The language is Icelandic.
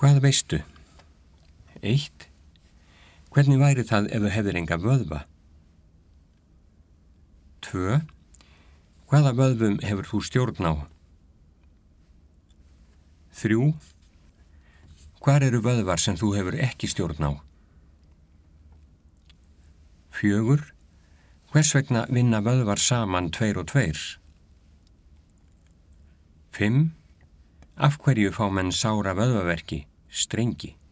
Hvað veistu? 1. Hvernig væri það ef þú hefðir enga vöðva? 2. Hvaða vöðvum hefur þú stjórn á? 3. Hvar eru vöðvar sem þú hefur ekki stjórn á? 4. Hvers vegna vinna vöðvar saman 2 og 2? 5. Af hverju fá menn sára vöðvaverki, strengi?